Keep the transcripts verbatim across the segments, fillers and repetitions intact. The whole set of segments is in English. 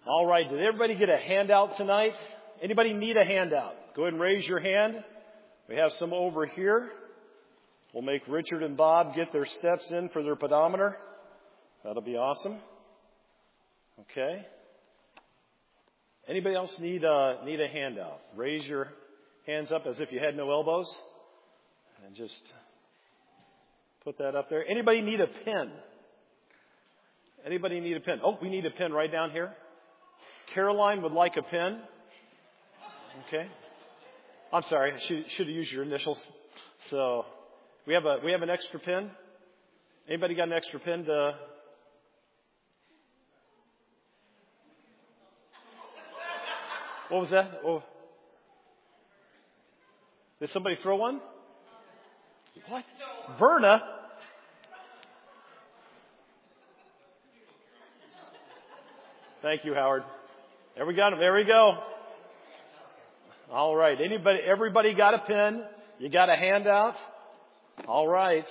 All right, did everybody get a handout tonight? Anybody need a handout? Go ahead and raise your hand. We have some over here. We'll make Richard and Bob get their steps in for their pedometer. That'll be awesome. Okay. Anybody else need a, need a handout? Raise your hands up as if you had no elbows. And just put that up there. Anybody need a pen? Anybody need a pen? Oh, we need a pen right down here. Caroline would like a pen. Okay. I'm sorry. I should, should have used your initials. So we have a we have an extra pen. Anybody got an extra pen to? What was that? Oh. Did somebody throw one? What? Verna? Thank you, Howard. There we got him. There we go. All right. Anybody, everybody got a pen? You got a handout? All right.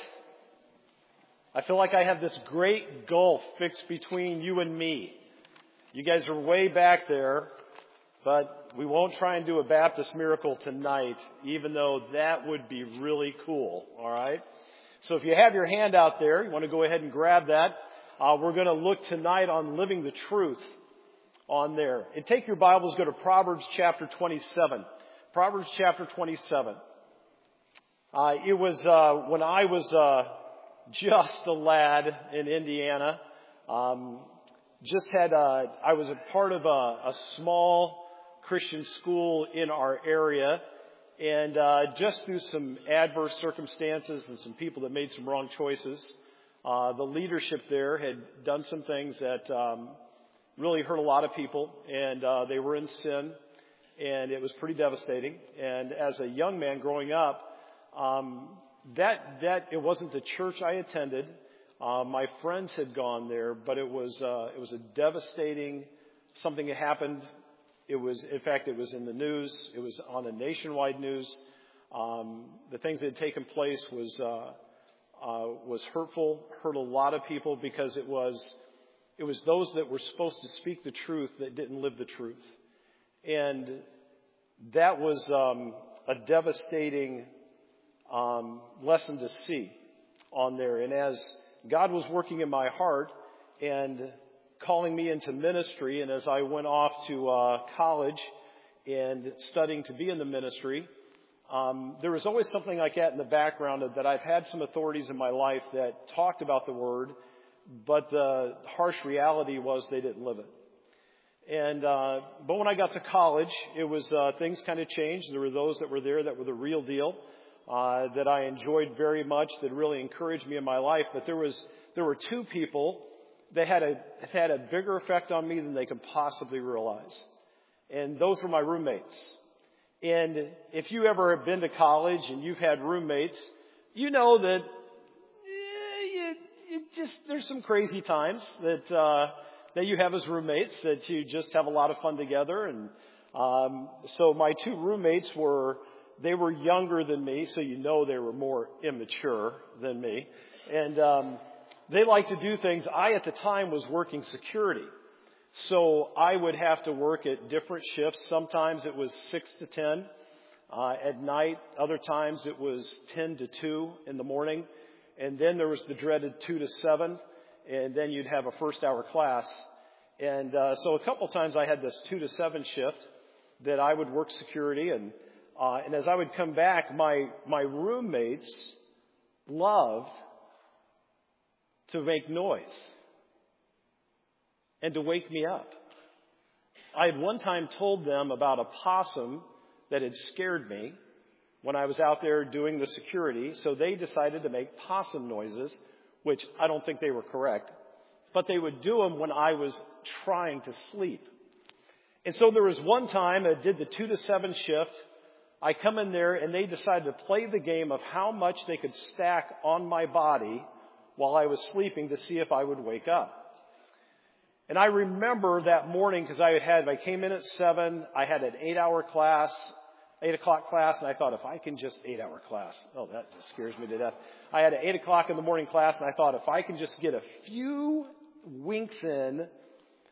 I feel like I have this great gulf fixed between you and me. You guys are way back there, but we won't try and do a Baptist miracle tonight, even though that would be really cool. All right. So if you have your hand out there, you want to go ahead and grab that. Uh, we're going to look tonight on living the truth on there. And take your Bibles, go to Proverbs chapter twenty-seven. Proverbs chapter twenty-seven. Uh, it was uh, when I was uh, just a lad in Indiana. Um, just had uh, I was a part of a, a small Christian school in our area, and uh, just through some adverse circumstances and some people that made some wrong choices, uh, the leadership there had done some things that um, really hurt a lot of people, and uh, they were in sin, and it was pretty devastating. And as a young man growing up, um, that that it wasn't the church I attended. Uh, my friends had gone there, but it was uh, it was a devastating something that happened. It was, in fact, it was in the news. It was on the nationwide news. Um, the things that had taken place was uh, uh, was hurtful, hurt a lot of people because it was. It was those that were supposed to speak the truth that didn't live the truth. And that was um, a devastating um, lesson to see on there. And as God was working in my heart and calling me into ministry, and as I went off to uh, college and studying to be in the ministry, um, there was always something like that in the background of that I've had some authorities in my life that talked about the Word, but the harsh reality was they didn't live it. And uh, but when I got to college, it was uh, things kind of changed. There were those that were there that were the real deal, uh, that I enjoyed very much, that really encouraged me in my life. But there was there were two people that had a had a bigger effect on me than they could possibly realize, and those were my roommates. And if you ever have been to college and you've had roommates, you know that. It just there's some crazy times that uh, that you have as roommates that you just have a lot of fun together, and um, so my two roommates were they were younger than me, so you know they were more immature than me, and um, they liked to do things. I at the time was working security, so I would have to work at different shifts. Sometimes it was six to ten uh, at night. Other times it was ten to two in the morning. And then there was the dreaded two to seven, and then you'd have a first hour class. And uh, so a couple times I had this two to seven shift that I would work security. And uh, and as I would come back, my my roommates loved to make noise and to wake me up. I had one time told them about a possum that had scared me when I was out there doing the security, so they decided to make possum noises, which I don't think they were correct, but they would do them when I was trying to sleep. And so there was one time I did the two to seven shift. I come in there and they decided to play the game of how much they could stack on my body while I was sleeping to see if I would wake up. And I remember that morning because I had had, I came in at seven, I had an eight hour class, eight o'clock class, and I thought if I can just, eight hour class, oh, that just scares me to death. I had an eight o'clock in the morning class, and I thought if I can just get a few winks in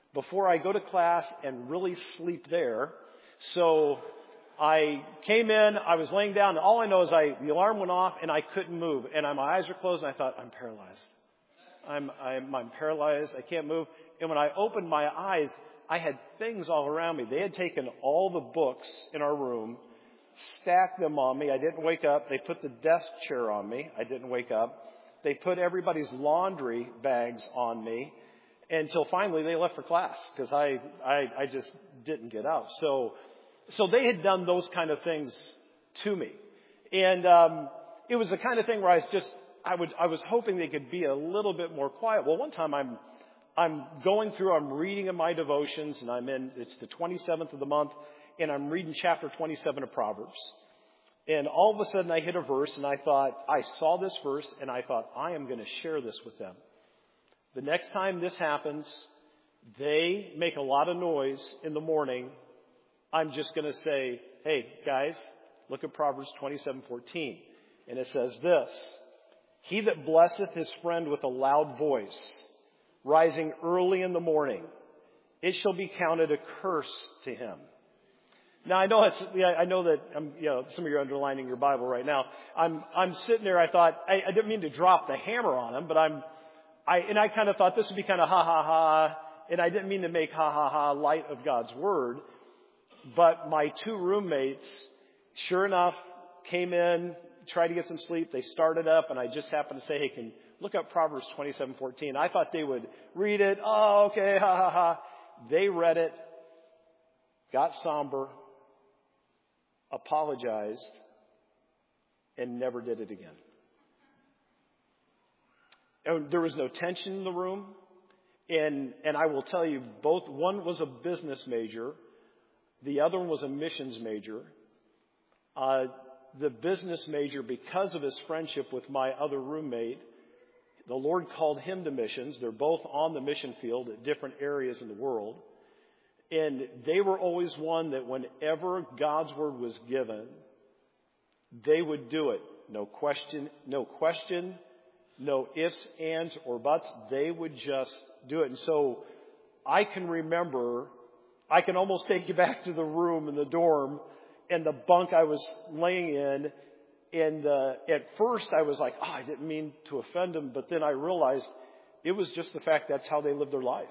before I go to class and really sleep there. So I came in, I was laying down, and all I know is I, the alarm went off and I couldn't move. And I, my eyes were closed and I thought, I'm paralyzed. I'm, I'm, I'm paralyzed. I can't move. And when I opened my eyes, I had things all around me. They had taken all the books in our room, stacked them on me. I didn't wake up. They put the desk chair on me. I didn't wake up. They put everybody's laundry bags on me until finally they left for class because I, I, I just didn't get up. So, so they had done those kind of things to me. And, um, it was the kind of thing where I was just, I would, I was hoping they could be a little bit more quiet. Well, one time I'm, I'm going through, I'm reading in my devotions, and I'm in, it's the twenty-seventh of the month, and I'm reading chapter twenty-seven of Proverbs. And all of a sudden I hit a verse, and I thought, I saw this verse, and I thought, I am going to share this with them. The next time this happens, they make a lot of noise in the morning, I'm just going to say, hey, guys, look at Proverbs twenty-seven fourteen. And it says this, he that blesseth his friend with a loud voice, rising early in the morning, it shall be counted a curse to him. Now I know it's, yeah, I know that um, you know some of you are underlining your Bible right now. I'm I'm sitting there. I thought I, I didn't mean to drop the hammer on him, but I'm I and I kind of thought this would be kind of ha ha ha, and I didn't mean to make ha ha ha light of God's word. But my two roommates, sure enough, came in, tried to get some sleep. They started up, and I just happened to say, hey, can look up Proverbs twenty-seven fourteen. I thought they would read it. Oh, okay, ha ha ha. They read it, got somber, apologized, and never did it again. And there was no tension in the room. And, and I will tell you, both, one was a business major. The other one was a missions major. Uh, the business major, because of his friendship with my other roommate, the Lord called him to missions. They're both on the mission field at different areas in the world. And they were always one that whenever God's word was given, they would do it. No question, no question, no ifs, ands, or buts. They would just do it. And so I can remember, I can almost take you back to the room in the dorm and the bunk I was laying in. And uh, at first I was like, oh, I didn't mean to offend them. But then I realized it was just the fact that's how they lived their life.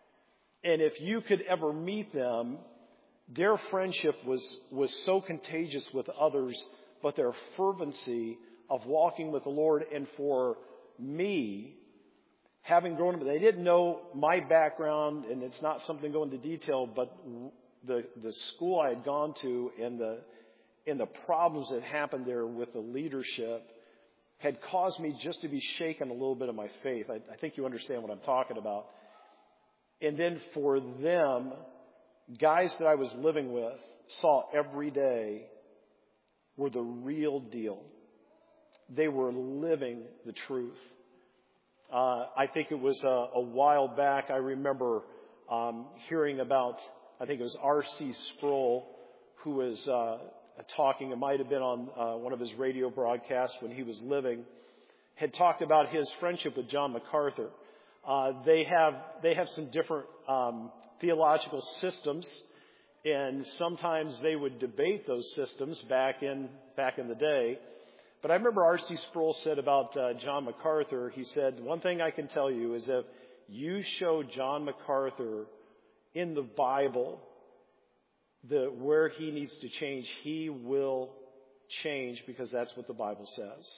And if you could ever meet them, their friendship was, was so contagious with others, but their fervency of walking with the Lord. And for me, having grown up, they didn't know my background, and it's not something to go into detail, but the, the school I had gone to and the, and the problems that happened there with the leadership had caused me just to be shaken a little bit of my faith. I, I think you understand what I'm talking about. And then for them, guys that I was living with saw every day were the real deal. They were living the truth. Uh, I think it was a, a while back, I remember um, hearing about, I think it was R C Sproul, who was uh, talking, it might have been on uh, one of his radio broadcasts when he was living, had talked about his friendship with John MacArthur. Uh, they have they have some different um, theological systems, and sometimes they would debate those systems back in back in the day. But I remember R C Sproul said about uh, John MacArthur, he said, one thing I can tell you is if you show John MacArthur in the Bible the where he needs to change, he will change because that's what the Bible says.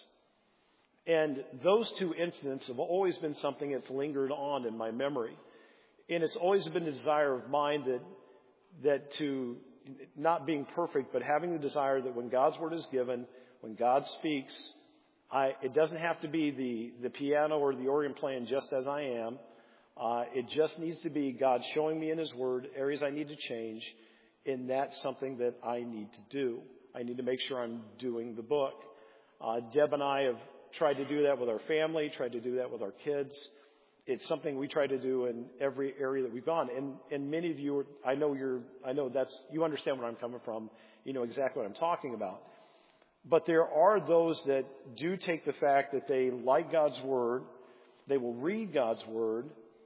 And those two incidents have always been something that's lingered on in my memory. And it's always been a desire of mine that, that to, not being perfect, but having the desire that when God's word is given, when God speaks, I, it doesn't have to be the, the piano or the organ playing just as I am. Uh, it just needs to be God showing me in his word areas I need to change. And that's something that I need to do. I need to make sure I'm doing the book. Uh, Deb and I have tried to do that with our family, tried to do that with our kids. It's something we try to do in every area that we've gone. And, and many of you, I know you're, I know that's, you understand where I'm coming from. You know exactly what I'm talking about. But there are those that do take the fact that they like God's word, they will read God's word,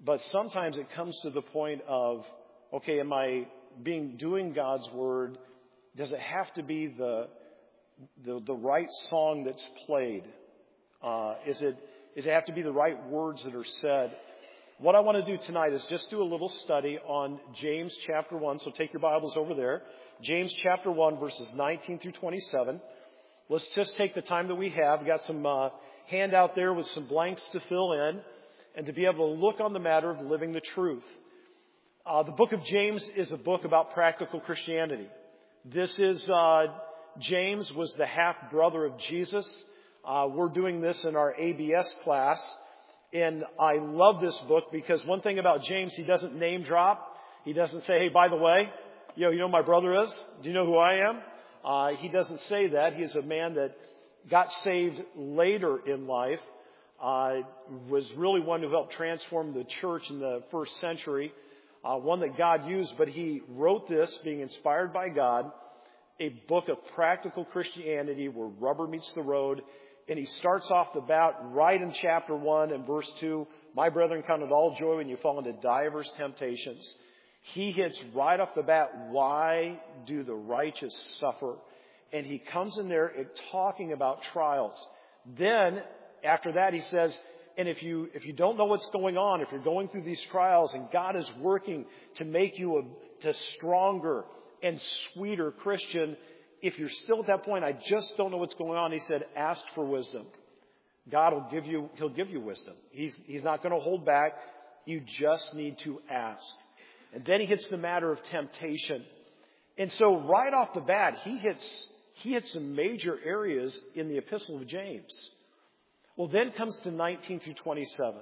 But sometimes it comes to the point of, okay, am I being doing God's word? Does it have to be the the, the right song that's played? Uh, is it does it have to be the right words that are said? What I want to do tonight is just do a little study on James chapter one. So take your Bibles over there. James chapter one, verses nineteen through twenty-seven. Let's just take the time that we have. We've got some uh, handout there with some blanks to fill in and to be able to look on the matter of living the truth. Uh, the book of James is a book about practical Christianity. This is, uh, James was the half-brother of Jesus. Uh, we're doing this in our A B S class. And I love this book because one thing about James, he doesn't name drop. He doesn't say, hey, by the way, you know, you know who my brother is? Do you know who I am? Uh, he doesn't say that. He's a man that got saved later in life, uh, was really one who helped transform the church in the first century, uh, one that God used. But he wrote this, being inspired by God, a book of practical Christianity where rubber meets the road. And he starts off the bat right in chapter one and verse two, my brethren, count it all joy when you fall into divers temptations. He hits right off the bat, why do the righteous suffer? And he comes in there talking about trials. Then, after that, he says, and if you if you don't know what's going on, if you're going through these trials and God is working to make you a to stronger and sweeter Christian, if you're still at that point, I just don't know what's going on, he said, ask for wisdom. God will give you, he'll give you wisdom. He's, he's not going to hold back. You just need to ask. And then he hits the matter of temptation. And so right off the bat, he hits, he hits some major areas in the Epistle of James. Well, then comes to nineteen through twenty-seven.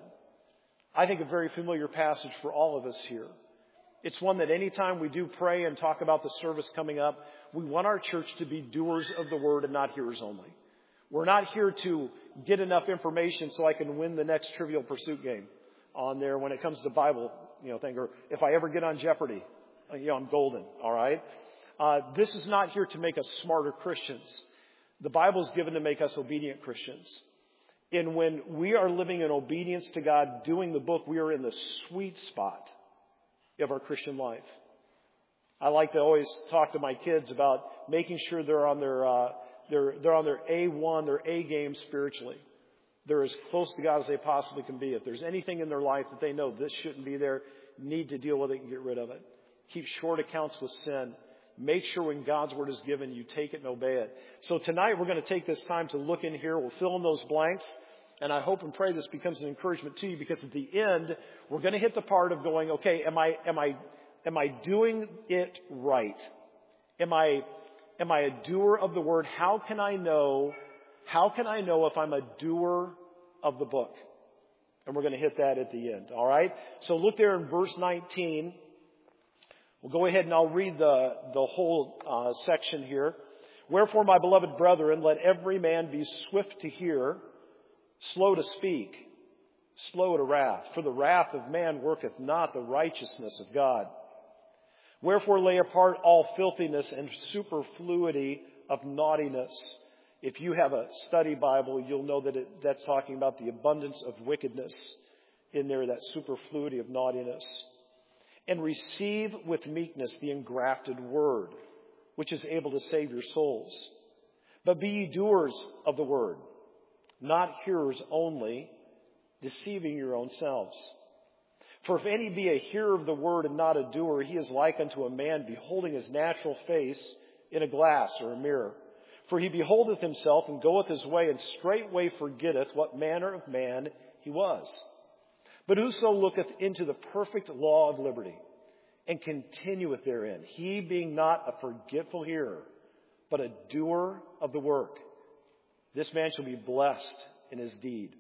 I think a very familiar passage for all of us here. It's one that anytime we do pray and talk about the service coming up, we want our church to be doers of the word and not hearers only. We're not here to get enough information so I can win the next Trivial Pursuit game on there when it comes to Bible, you know, thing, or if I ever get on Jeopardy, you know, I'm golden, all right? Uh, this is not here to make us smarter Christians. The Bible is given to make us obedient Christians. And when we are living in obedience to God, doing the book, we are in the sweet spot of our Christian life. I like to always talk to my kids about making sure they're on their uh, they're they're on their A one, their A game spiritually. They're as close to God as they possibly can be. If there's anything in their life that they know this shouldn't be there, need to deal with it and get rid of it. Keep short accounts with sin. Make sure when God's word is given, you take it and obey it. So tonight we're going to take this time to look in here. We'll fill in those blanks. And I hope and pray this becomes an encouragement to you, because at the end, we're going to hit the part of going, okay, am I, am I, am I doing it right? Am I, am I a doer of the word? How can I know, how can I know if I'm a doer of the book? And we're going to hit that at the end. All right. So look there in verse nineteen. We'll go ahead and I'll read the, the whole uh, section here. Wherefore, my beloved brethren, let every man be swift to hear, slow to speak, slow to wrath. For the wrath of man worketh not the righteousness of God. Wherefore lay apart all filthiness and superfluity of naughtiness. If you have a study Bible, you'll know that it, that's talking about the abundance of wickedness in there, that superfluity of naughtiness. And receive with meekness the engrafted word, which is able to save your souls. But be ye doers of the word, not hearers only, deceiving your own selves. For if any be a hearer of the word and not a doer, he is like unto a man beholding his natural face in a glass or a mirror. For he beholdeth himself and goeth his way, and straightway forgetteth what manner of man he was. But whoso looketh into the perfect law of liberty, and continueth therein, he being not a forgetful hearer, but a doer of the work, this man shall be blessed in his deed.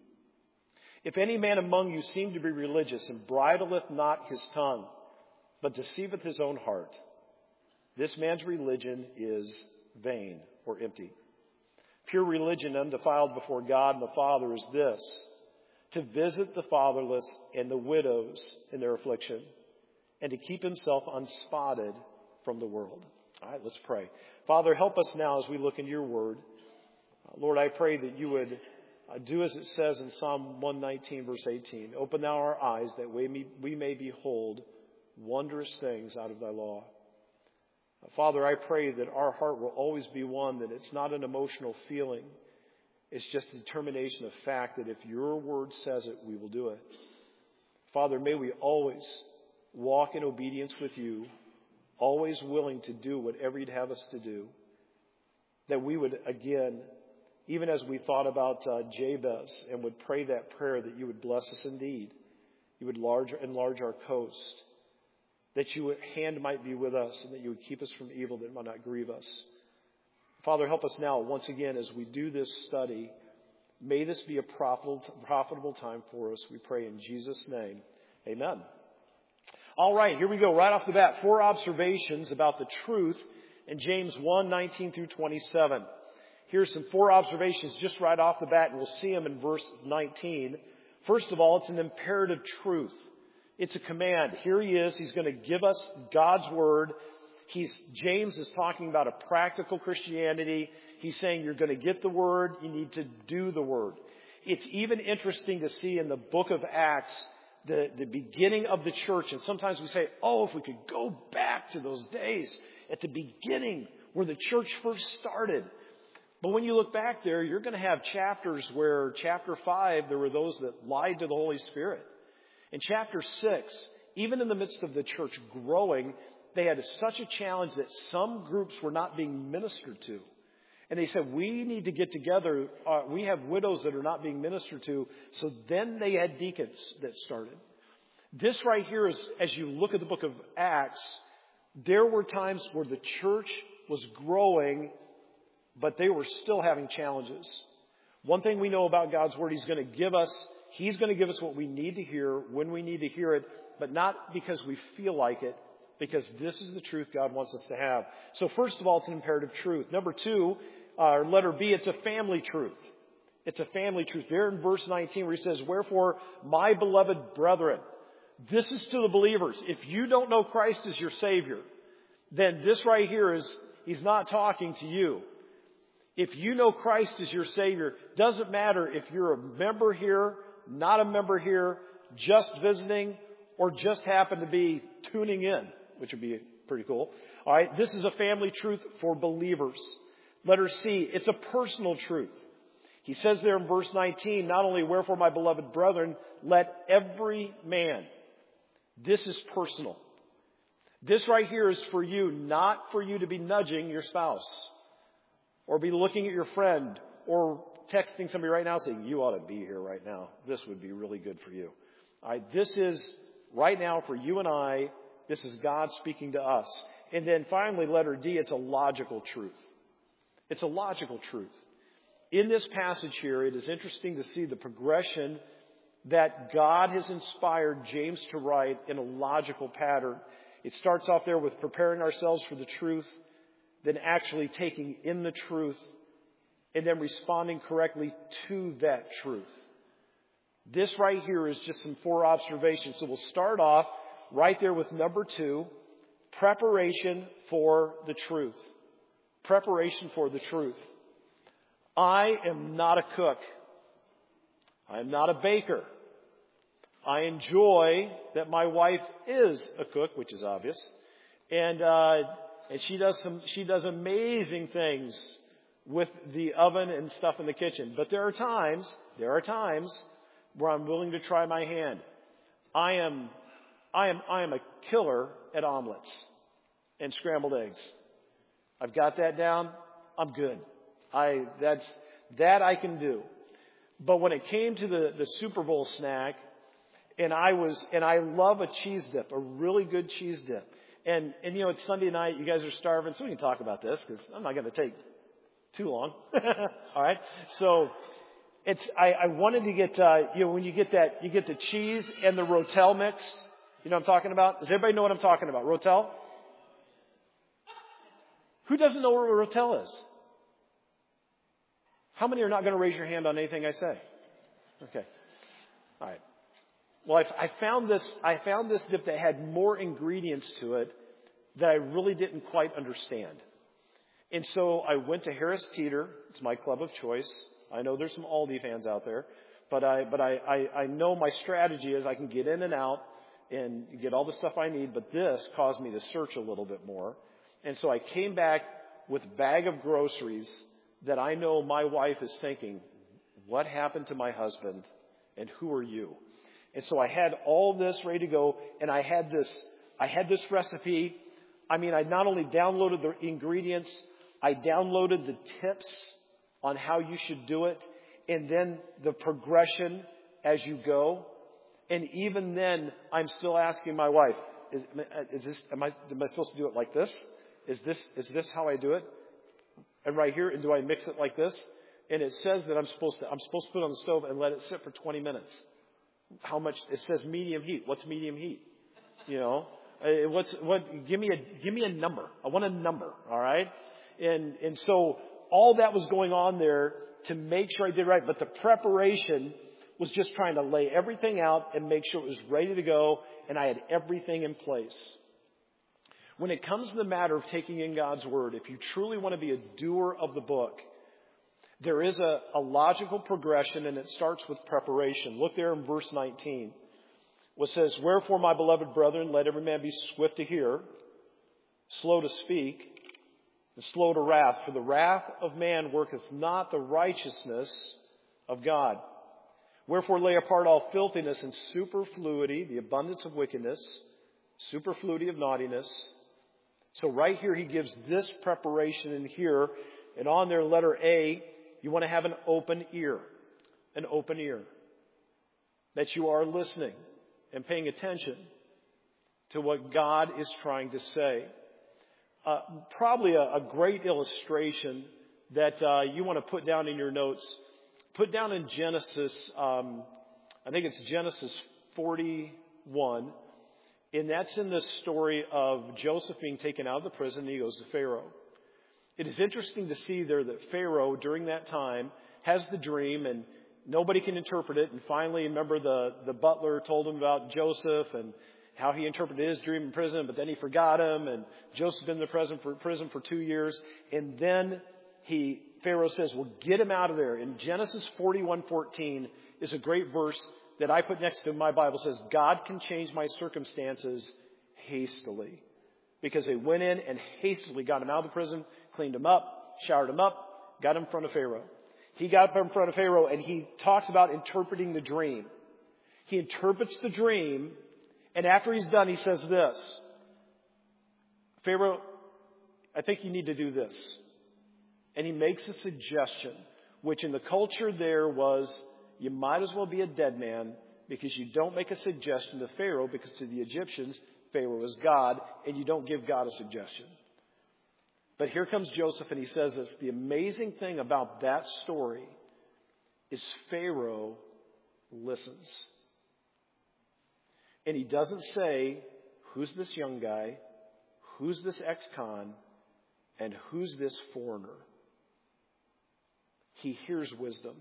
If any man among you seem to be religious, and bridleth not his tongue, but deceiveth his own heart, this man's religion is vain or empty. Pure religion undefiled before God and the Father is this, to visit the fatherless and the widows in their affliction, and to keep himself unspotted from the world. All right, let's pray. Father, help us now as we look into your word. Uh, Lord, I pray that you would Uh, do as it says in Psalm one nineteen, verse eighteen. Open thou our eyes that we may, we may behold wondrous things out of thy law. Uh, Father, I pray that our heart will always be one, that it's not an emotional feeling. It's just a determination of fact that if your word says it, we will do it. Father, may we always walk in obedience with you, always willing to do whatever you'd have us to do. That we would, again, even as we thought about uh, Jabez and would pray that prayer, that you would bless us indeed. You would large, enlarge our coast. That your hand might be with us and that you would keep us from evil that might not grieve us. Father, help us now, once again, as we do this study. May this be a profitable, profitable time for us, we pray in Jesus' name. Amen. All right, here we go. Right off the bat, four observations about the truth in James one, nineteen through twenty-seven. Here's some four observations just right off the bat, and we'll see them in verse nineteen. First of all, it's an imperative truth. It's a command. Here he is. He's going to give us God's word. He's, James is talking about a practical Christianity. He's saying you're going to get the word. You need to do the word. It's even interesting to see in the book of Acts, the, the beginning of the church. And sometimes we say, oh, if we could go back to those days at the beginning where the church first started. But when you look back there, you're going to have chapters where chapter five, there were those that lied to the Holy Spirit. In chapter six, even in the midst of the church growing, they had such a challenge that some groups were not being ministered to. And they said, we need to get together. Uh, we have widows that are not being ministered to. So then they had deacons that started. This right here is, as you look at the book of Acts, there were times where the church was growing, but they were still having challenges. One thing we know about God's word, He's going to give us, He's going to give us what we need to hear when we need to hear it, but not because we feel like it, because this is the truth God wants us to have. So first of all, it's an imperative truth. Number two, uh, letter B, it's a family truth. It's a family truth. There in verse nineteen where he says, wherefore, my beloved brethren, this is to the believers. If you don't know Christ as your Savior, then this right here is, He's not talking to you. If you know Christ as your Savior, doesn't matter if you're a member here, not a member here, just visiting, or just happen to be tuning in, which would be pretty cool. All right, this is a family truth for believers. Letter C, it's a personal truth. He says there in verse nineteen, not only wherefore my beloved brethren, let every man. This is personal. This right here is for you, not for you to be nudging your spouse or be looking at your friend or texting somebody right now saying, you ought to be here right now. This would be really good for you. All right, this is right now for you and I. This is God speaking to us. And then finally, letter D, it's a logical truth. It's a logical truth. In this passage here, it is interesting to see the progression that God has inspired James to write in a logical pattern. It starts off there with preparing ourselves for the truth, then actually taking in the truth, and then responding correctly to that truth. This right here is just some four observations. So we'll start off right there with number two, preparation for the truth. Preparation for the truth. I am not a cook. I am not a baker. I enjoy that my wife is a cook, which is obvious, and uh, and she does some she does amazing things with the oven and stuff in the kitchen. But there are times there are times where I'm willing to try my hand. I am I am I am a killer at omelets and scrambled eggs. I've got that down. I'm good. I that's that I can do. But when it came to the, the Super Bowl snack, and I was and I love a cheese dip, a really good cheese dip. And and you know it's Sunday night, you guys are starving, so we can talk about this because I'm not going to take too long. All right. So it's I, I wanted to get uh, you know when you get that you get the cheese and the Rotel mix. You know what I'm talking about? Does everybody know what I'm talking about? Rotel? Who doesn't know what Rotel is? How many are not going to raise your hand on anything I say? Okay. All right. Well, I, I found this, I found this dip that had more ingredients to it that I really didn't quite understand. And so I went to Harris Teeter. It's my club of choice. I know there's some Aldi fans out there, but I, but I, I, I know my strategy is I can get in and out and get all the stuff I need, but this caused me to search a little bit more. And so I came back with a bag of groceries that I know my wife is thinking, what happened to my husband and who are you? And so I had all this ready to go, and I had this, I had this recipe. I mean, I not only downloaded the ingredients, I downloaded the tips on how you should do it, and then the progression as you go. And even then, I'm still asking my wife, is, is this, am I, am I supposed to do it like this? Is this, is this how I do it? And right here, and do I mix it like this? And it says that I'm supposed to, I'm supposed to put it on the stove and let it sit for twenty minutes. How much? It says medium heat. What's medium heat? You know, uh, what's, what, give me a, give me a number. I want a number. All right. And, and so all that was going on there to make sure I did right. But the preparation was just trying to lay everything out and make sure it was ready to go. And I had everything in place. When it comes to the matter of taking in God's Word, if you truly want to be a doer of the book, there is a, a logical progression, and it starts with preparation. Look there in verse nineteen. What says, wherefore, my beloved brethren, let every man be swift to hear, slow to speak, and slow to wrath. For the wrath of man worketh not the righteousness of God. Wherefore lay apart all filthiness and superfluity, the abundance of wickedness, superfluity of naughtiness. So right here he gives this preparation in here. And on there, letter A, you want to have an open ear. An open ear. That you are listening and paying attention to what God is trying to say. Uh, probably a, a great illustration that uh, you want to put down in your notes. Put down in Genesis, um, I think it's Genesis forty-one. And that's in the story of Joseph being taken out of the prison, and he goes to Pharaoh. It is interesting to see there that Pharaoh, during that time, has the dream, and nobody can interpret it. And finally, remember the, the butler told him about Joseph and how he interpreted his dream in prison, but then he forgot him, and Joseph's been in the prison for, prison for two years. And then he, Pharaoh says, well, get him out of there. In Genesis forty-one fourteen is a great verse that I put next to my Bible. It says, God can change my circumstances hastily. Because they went in and hastily got him out of the prison, cleaned him up, showered him up, got him in front of Pharaoh. He got up in front of Pharaoh, and he talks about interpreting the dream. He interprets the dream, and after he's done, he says this. Pharaoh, I think you need to do this. And he makes a suggestion, which in the culture there was, you might as well be a dead man, because you don't make a suggestion to Pharaoh, because to the Egyptians, Pharaoh is God, and you don't give God a suggestion. But here comes Joseph, and he says this. The amazing thing about that story is Pharaoh listens. And he doesn't say, who's this young guy? Who's this ex-con? And who's this foreigner? He hears wisdom.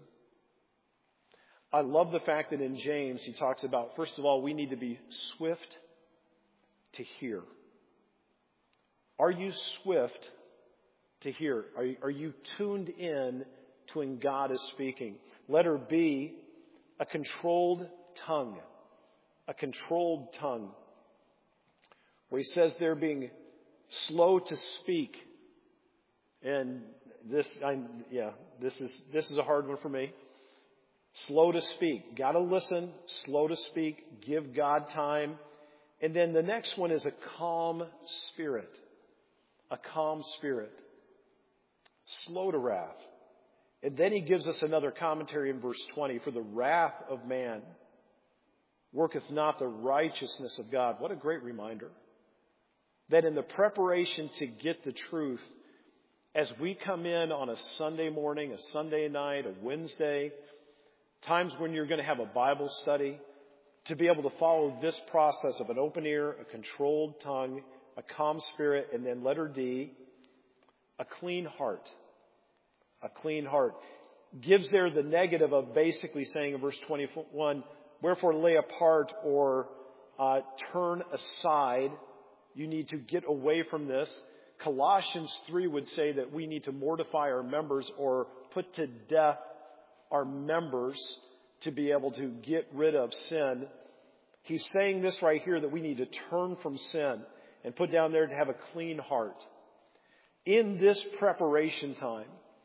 I love the fact that in James he talks about, first of all, we need to be swift to hear. Are you swift to hear? Are you, are you tuned in to when God is speaking? Letter B, a controlled tongue. A controlled tongue. Where he says they're being slow to speak. And this, I, yeah, this is, this is a hard one for me. Slow to speak. Got to listen. Slow to speak. Give God time. And then the next one is a calm spirit. A calm spirit. Slow to wrath. And then he gives us another commentary in verse twenty. For the wrath of man worketh not the righteousness of God. What a great reminder. That in the preparation to get the truth, as we come in on a Sunday morning, a Sunday night, a Wednesday, times when you're going to have a Bible study, to be able to follow this process of an open ear, a controlled tongue, a calm spirit, and then letter D, a clean heart. A clean heart. Gives there the negative of basically saying in verse twenty-one, wherefore lay apart or uh, turn aside. You need to get away from this. Colossians three would say that we need to mortify our members or put to death our members to be able to get rid of sin. He's saying this right here, that we need to turn from sin and put down there to have a clean heart. In this preparation time,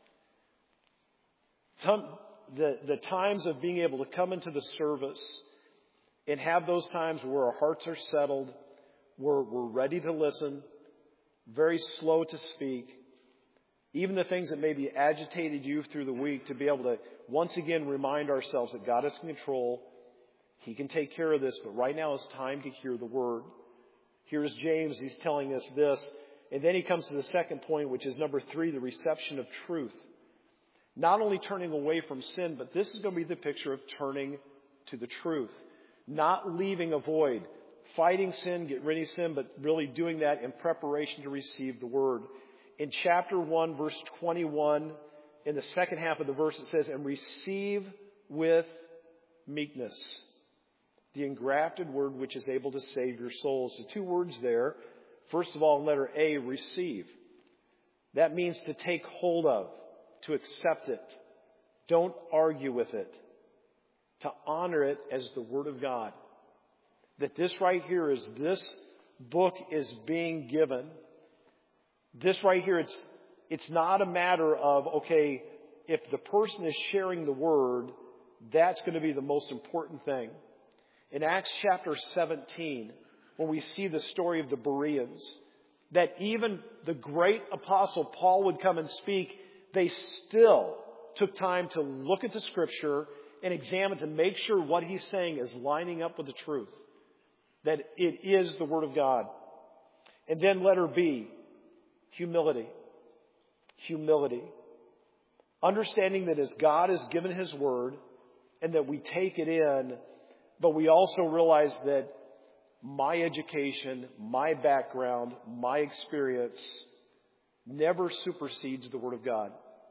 the, the times of being able to come into the service and have those times where our hearts are settled, where we're ready to listen, very slow to speak, even the things that maybe agitated you through the week, to be able to once again remind ourselves that God is in control. He can take care of this, but right now it's time to hear the Word. Here's James, he's telling us this. And then he comes to the second point, which is number three, the reception of truth. Not only turning away from sin, but this is going to be the picture of turning to the truth. Not leaving a void. Fighting sin, get rid of sin, but really doing that in preparation to receive the Word. In chapter one, verse twenty-one, in the second half of the verse, it says, and receive with meekness the engrafted word which is able to save your souls. The two words there, first of all, in letter A, receive. That means to take hold of, to accept it. Don't argue with it. To honor it as the Word of God. That this right here is, this book is being given. This right here, it's, it's not a matter of, okay, if the person is sharing the Word, that's going to be the most important thing. In Acts chapter seventeen, when we see the story of the Bereans, that even the great apostle Paul would come and speak, they still took time to look at the Scripture and examine to make sure what he's saying is lining up with the truth. That it is the Word of God. And then letter B, humility. Humility. Understanding that as God has given His Word and that we take it in, but we also realize that my education, my background, my experience never supersedes the Word of God.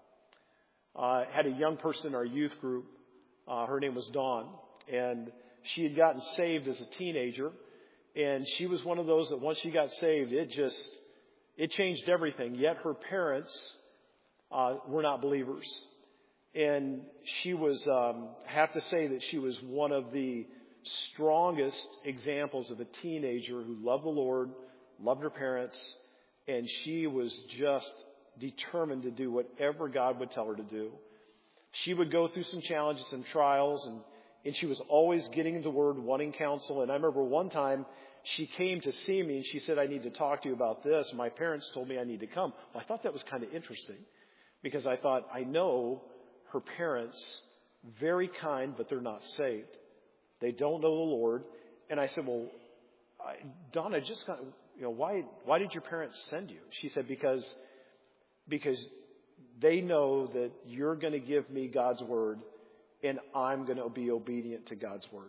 I uh, had a young person in our youth group. Uh, her name was Dawn. And she had gotten saved as a teenager. And she was one of those that once she got saved, it just, it changed everything. Yet her parents uh, were not believers. And she was, um, I have to say that she was one of the strongest examples of a teenager who loved the Lord, loved her parents, and she was just determined to do whatever God would tell her to do. She would go through some challenges and trials, and, and she was always getting into the Word, wanting counsel. And I remember one time she came to see me and she said, I need to talk to you about this. My parents told me I need to come. Well, I thought that was kind of interesting because I thought, I know her parents, very kind, but they're not saved. They don't know the Lord. And I said, well, I, Donna, just got, you know, why, why did your parents send you? She said, because, because they know that you're going to give me God's Word and I'm going to be obedient to God's Word.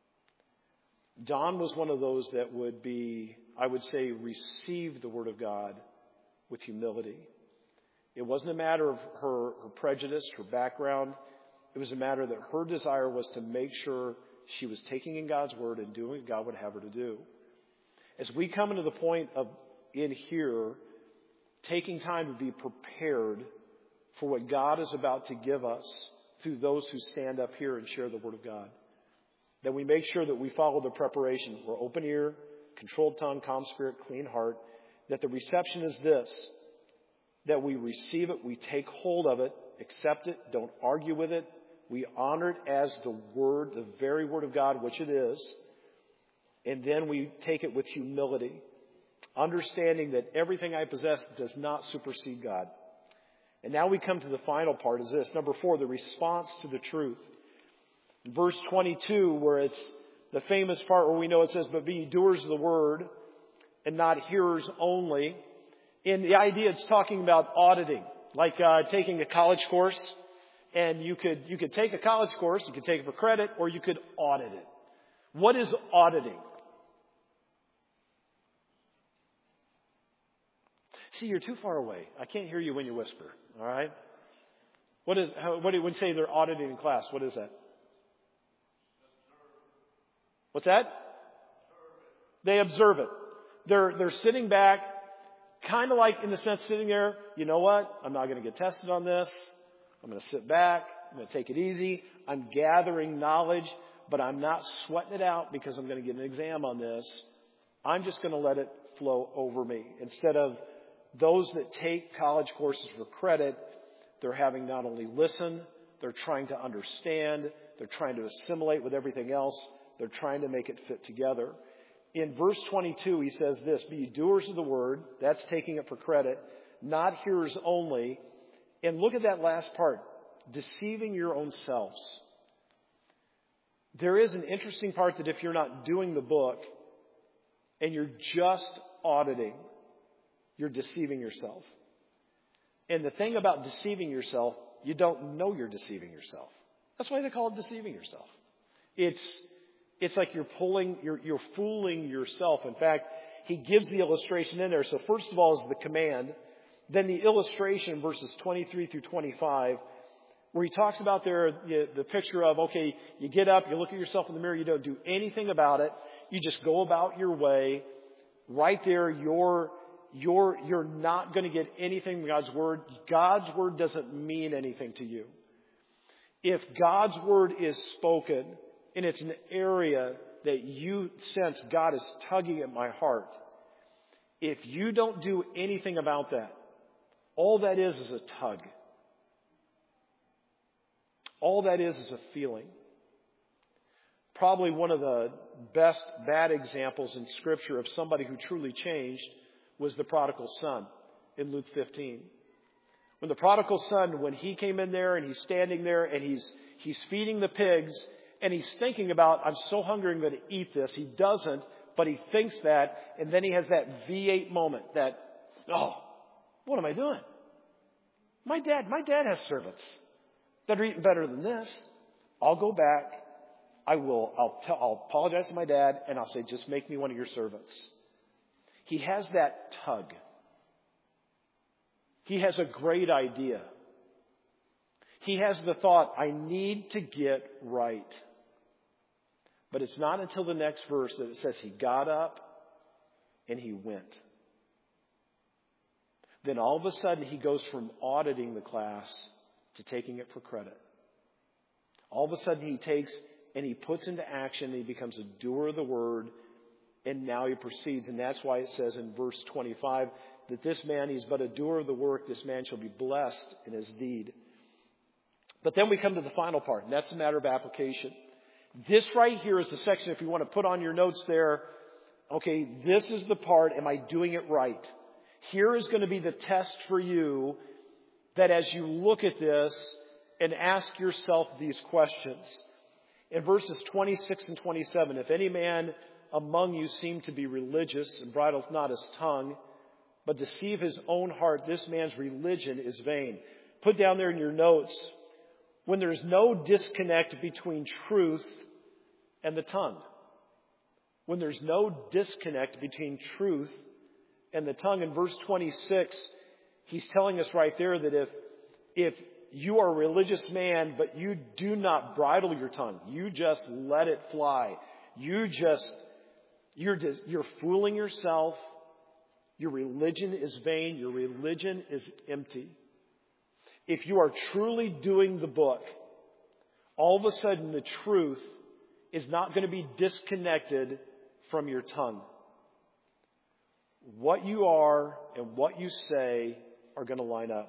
Dawn was one of those that would be, I would say, receive the Word of God with humility. It wasn't a matter of her, her prejudice, her background. It was a matter that her desire was to make sure she was taking in God's Word and doing what God would have her to do. As we come into the point of, in here, taking time to be prepared for what God is about to give us through those who stand up here and share the Word of God. That we make sure that we follow the preparation. We're open ear, controlled tongue, calm spirit, clean heart. That the reception is this. That we receive it, we take hold of it, accept it, don't argue with it. We honor it as the Word, the very Word of God, which it is. And then we take it with humility. Understanding that everything I possess does not supersede God. And now we come to the final part is this. Number four, the response to the truth. Verse twenty-two, where it's the famous part where we know it says, but be doers of the word and not hearers only. In the idea, it's talking about auditing, like uh, taking a college course. And you could, you could take a college course, you could take it for credit, or you could audit it. What is auditing? See, you're too far away. I can't hear you when you whisper. All right? What is, how, what do you say they're auditing in class? What is that? What's that? They observe it. They're, they're sitting back, kind of like in the sense sitting there, you know what? I'm not going to get tested on this. I'm going to sit back I'm going to take it easy. I'm gathering knowledge, but I'm not sweating it out because I'm going to get an exam on this. I'm just going to let it flow over me. Instead of those that take college courses for credit, they're having not only listen, they're trying to understand, they're trying to assimilate with everything else, they're trying to make it fit together. In verse twenty-two, he says this, be doers of the word, that's taking it for credit, not hearers only. And look at that last part, deceiving your own selves. There is an interesting part that if you're not doing the book and you're just auditing, you're deceiving yourself. And the thing about deceiving yourself, you don't know you're deceiving yourself. That's why they call it deceiving yourself. It's it's like you're pulling, you're you're fooling yourself. In fact, he gives the illustration in there. So first of all is the command, then the illustration, verses twenty-three through twenty-five, where he talks about there the, the picture of, okay, you get up, you look at yourself in the mirror, you don't do anything about it, you just go about your way. Right there, you're You're, you're not going to get anything from God's Word. God's Word doesn't mean anything to you. If God's Word is spoken and it's an area that you sense God is tugging at my heart, if you don't do anything about that, all that is is a tug. All that is is a feeling. Probably one of the best bad examples in Scripture of somebody who truly changed was the prodigal son in Luke fifteen. When the prodigal son, when he came in there and he's standing there and he's he's feeding the pigs and he's thinking about, I'm so hungry I'm going to eat this. He doesn't, but he thinks that, and then he has that V eight moment that, oh, what am I doing? My dad, my dad has servants that are eating better than this. I'll go back. I will, I'll tell, I'll apologize to my dad and I'll say, just make me one of your servants. He has that tug. He has a great idea. He has the thought, I need to get right. But it's not until the next verse that it says he got up and he went. Then all of a sudden he goes from auditing the class to taking it for credit. All of a sudden he takes and he puts into action and he becomes a doer of the word. And now he proceeds, and that's why it says in verse twenty-five that this man, he's but a doer of the work, this man shall be blessed in his deed. But then we come to the final part, and that's a matter of application. This right here is the section, if you want to put on your notes there, okay, this is the part, am I doing it right? Here is going to be the test for you that as you look at this and ask yourself these questions. In verses twenty-six and twenty-seven, if any man among you seem to be religious and bridleth not his tongue, but deceive his own heart, this man's religion is vain. Put down there in your notes, when there's no disconnect between truth and the tongue. When there's no disconnect between truth and the tongue. In verse twenty-six, he's telling us right there that if, if you are a religious man, but you do not bridle your tongue, you just let it fly, you just You're just, you're fooling yourself. Your religion is vain. Your religion is empty. If you are truly doing the book, all of a sudden the truth is not going to be disconnected from your tongue. What you are and what you say are going to line up.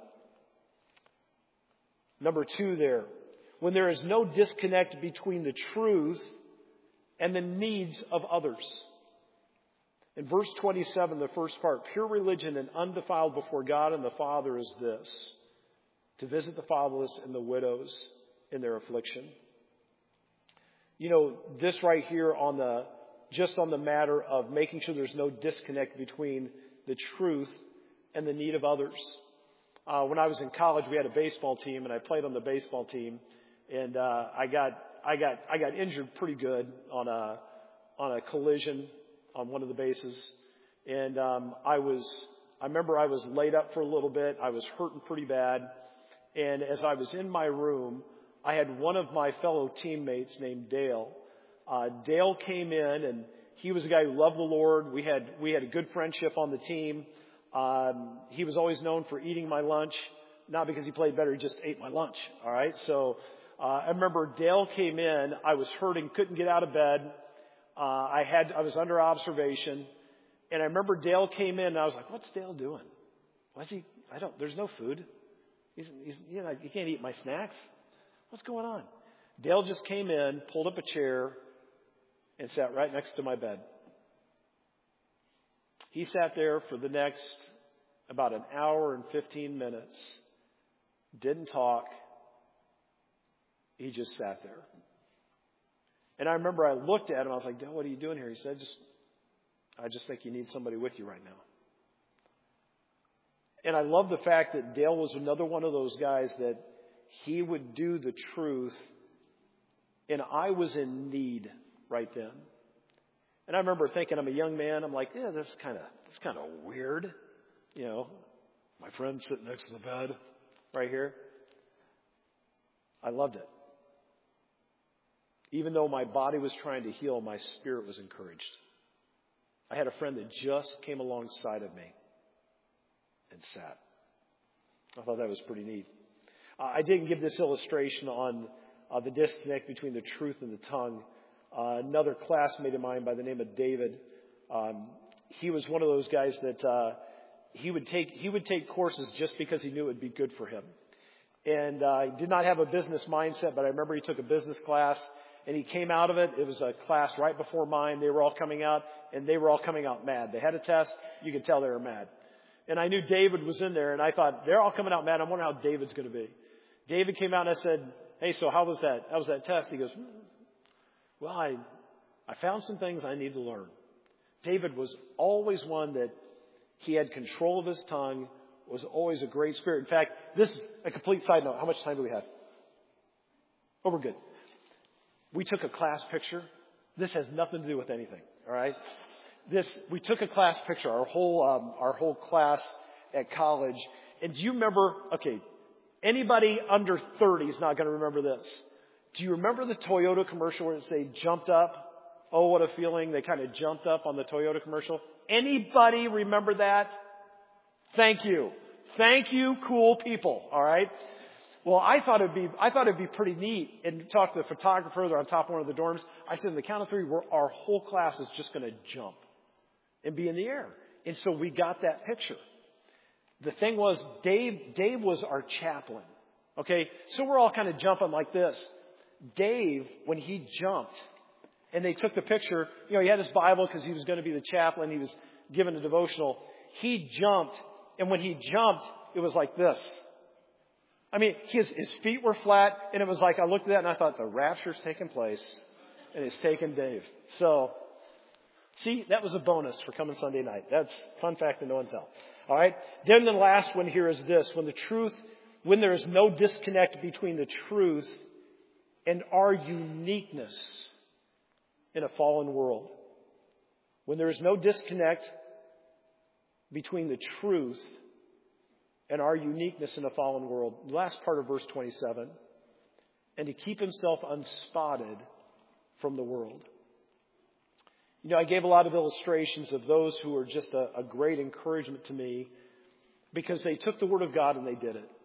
Number two there, when there is no disconnect between the truth and the needs of others. In verse twenty-seven, the first part, pure religion and undefiled before God and the Father is this, to visit the fatherless and the widows in their affliction. You know, this right here on the, just on the matter of making sure there's no disconnect between the truth and the need of others. Uh, when I was in college, we had a baseball team and I played on the baseball team, and uh, I got, I got, I got injured pretty good on a, on a collision on one of the bases. And, um, I was, I remember I was laid up for a little bit. I was hurting pretty bad. And as I was in my room, I had one of my fellow teammates named Dale. Uh, Dale came in and he was a guy who loved the Lord. We had, we had a good friendship on the team. Um, he was always known for eating my lunch. not because he played better, he just ate my lunch. All right. So uh, I remember Dale came in. I was hurting, couldn't get out of bed. Uh, I had I was under observation, and I remember Dale came in. And I was like, "What's Dale doing? Why's he? I don't. There's no food. He's, he's you know he can't eat my snacks. What's going on?" Dale just came in, pulled up a chair, and sat right next to my bed. He sat there for the next about an hour and fifteen minutes, didn't talk. He just sat there. And I remember I looked at him. I was like, "Dale, what are you doing here?" He said, "Just, I just think you need somebody with you right now." And I love the fact that Dale was another one of those guys that he would do the truth. And I was in need right then. And I remember thinking, I'm a young man. I'm like, yeah, that's kind of that's kind of weird. You know, my friend sitting next to the bed right here. I loved it. Even though my body was trying to heal, my spirit was encouraged. I had a friend that just came alongside of me and sat. I thought that was pretty neat. Uh, I didn't give this illustration on uh, the disconnect between the truth and the tongue. Uh, another classmate of mine by the name of David, um, he was one of those guys that uh, he would take he would take courses just because he knew it would be good for him. And uh, he did not have a business mindset, but I remember he took a business class, and he came out of it. It was a class right before mine. They were all coming out, and they were all coming out mad. They had a test. You could tell they were mad. And I knew David was in there, and I thought, they're all coming out mad. I wonder how David's going to be. David came out, and I said, hey, so how was that? How was that test? He goes, hmm. well, I, I found some things I need to learn. David was always one that he had control of his tongue, was always a great spirit. In fact, this is a complete side note. How much time do we have? Oh, we're good. We took a class picture. This has nothing to do with anything, all right? This, we took a class picture, our whole, um, our whole class at college. And do you remember, okay, anybody under thirty is not going to remember this. Do you remember the Toyota commercial where it say jumped up? Oh, what a feeling. They kind of jumped up on the Toyota commercial. Anybody remember that? Thank you. Thank you, cool people. All right. Well, I thought it'd be, I thought it'd be pretty neat, and talk to the photographer. They're on top of one of the dorms. I said, in the count of three, we're, our whole class is just going to jump and be in the air. And so we got that picture. The thing was, Dave, Dave was our chaplain. Okay. So we're all kind of jumping like this. Dave, when he jumped and they took the picture, you know, he had his Bible because he was going to be the chaplain. He was given a devotional. He jumped. And when he jumped, it was like this. I mean, his, his feet were flat, and it was like, I looked at that and I thought, the rapture's taken place, and it's taken Dave. So, see, that was a bonus for coming Sunday night. That's a fun fact to know and tell. All right? Then the last one here is this. When the truth, when there is no disconnect between the truth and our uniqueness in a fallen world. When there is no disconnect between the truth and our uniqueness in a fallen world. The last part of verse twenty-seven. And to keep himself unspotted from the world. You know, I gave a lot of illustrations of those who were just a, a great encouragement to me because they took the Word of God and they did it.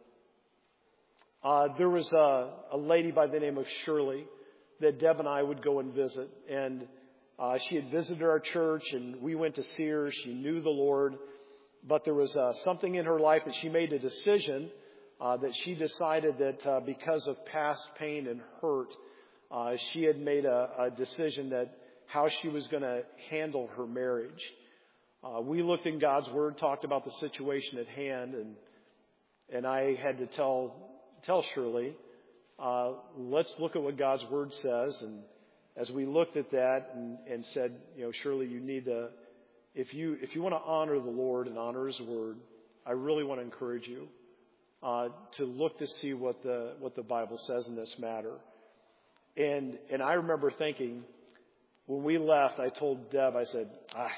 Uh, there was a, a lady by the name of Shirley that Deb and I would go and visit. And uh, she had visited our church, and we went to see her. She knew the Lord. But there was uh, something in her life that she made a decision uh, that she decided that uh, because of past pain and hurt, uh, she had made a, a decision that how she was going to handle her marriage. Uh, we looked in God's Word, talked about the situation at hand, and and I had to tell tell Shirley, uh, let's look at what God's Word says. And as we looked at that and, and said, you know, Shirley, you need to. If you if you want to honor the Lord and honor His Word, I really want to encourage you uh, to look to see what the what the Bible says in this matter. And and I remember thinking when we left, I told Deb, I said, ah,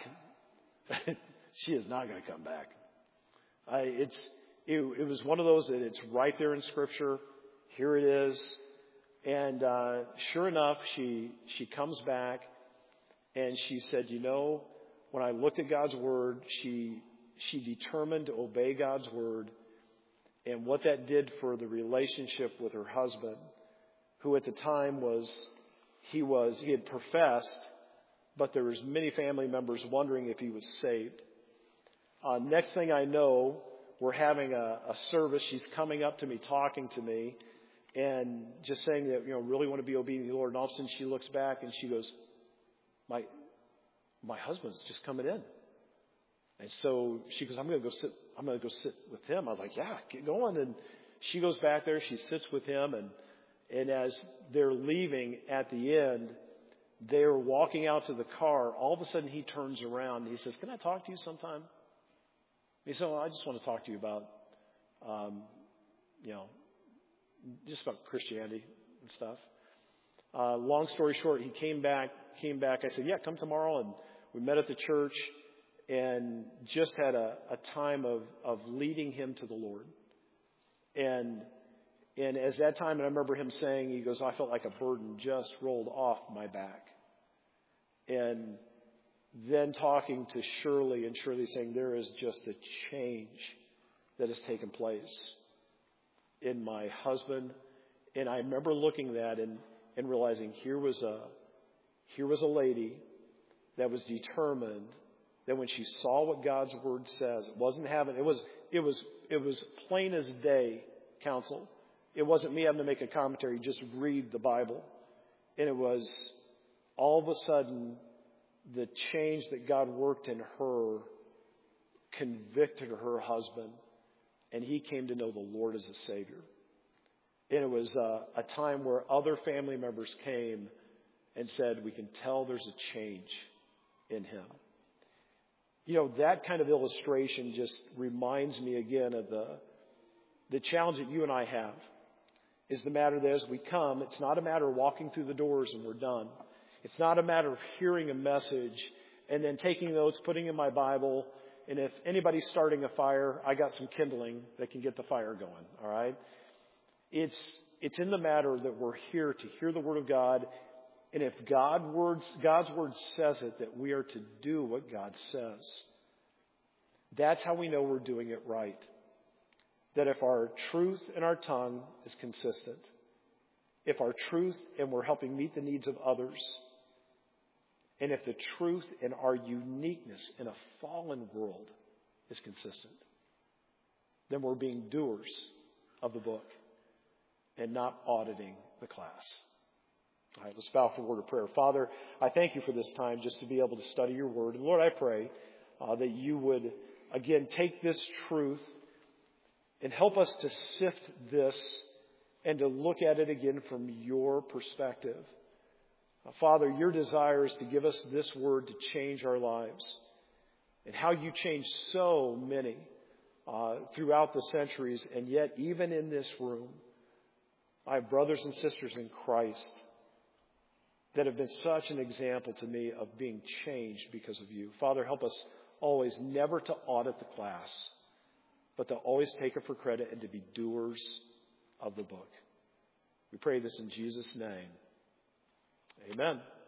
she is not going to come back. I, it's it, it was one of those that it's right there in Scripture. Here it is, and uh, sure enough, she she comes back, and she said, you know. When I looked at God's Word, she she determined to obey God's Word. and what that did for the relationship with her husband, who at the time was, he was, he had professed, but there was many family members wondering if he was saved. Uh, next thing I know, we're having a, a service. She's coming up to me, talking to me, and just saying that, you know, really want to be obedient to the Lord. And all of a sudden she looks back and she goes, my, my husband's just coming in. And so she goes, I'm going to go sit, I'm going to go sit with him. I was like, yeah, get going. And she goes back there. She sits with him. And, and as they're leaving at the end, they're walking out to the car. All of a sudden he turns around and he says, can I talk to you sometime? He said, well, I just want to talk to you about, um, you know, just about Christianity and stuff. Uh, long story short, he came back, came back. I said, yeah, come tomorrow. And we met at the church and just had a, a time of, of leading him to the Lord. And, and as that time, and I remember him saying, he goes, I felt like a burden just rolled off my back. And then talking to Shirley, and Shirley saying, there is just a change that has taken place in my husband. And I remember looking at that and, and realizing here was a, here was a lady that was determined that when she saw what God's word says, it wasn't having, it was, it was, it was plain as day counsel. It wasn't me having to make a commentary, just read the Bible. And it was all of a sudden the change that God worked in her convicted her husband, and he came to know the Lord as a Savior. And it was a, a time where other family members came and said, we can tell there's a change in him. You know, that kind of illustration just reminds me again of the, the challenge that you and I have. Is the matter that as we come, it's not a matter of walking through the doors and we're done. It's not a matter of hearing a message and then taking notes, putting in my Bible, and if anybody's starting a fire, I got some kindling that can get the fire going, all right? It's it's in the matter that we're here to hear the Word of God, and if God words, God's Word says it, that we are to do what God says. That's how we know we're doing it right. That if our truth and our tongue is consistent, if our truth and we're helping meet the needs of others, and if the truth and our uniqueness in a fallen world is consistent, then we're being doers of the book and not auditing the class. All right, let's bow for a word of prayer. Father, I thank you for this time just to be able to study your word. And Lord, I pray uh, that you would, again, take this truth and help us to sift this and to look at it again from your perspective. Uh, Father, your desire is to give us this word to change our lives. And how you changed so many uh, throughout the centuries. And yet, even in this room, I have brothers and sisters in Christ that have been such an example to me of being changed because of you. Father, help us always never to audit the class, but to always take it for credit and to be doers of the book. We pray this in Jesus' name. Amen.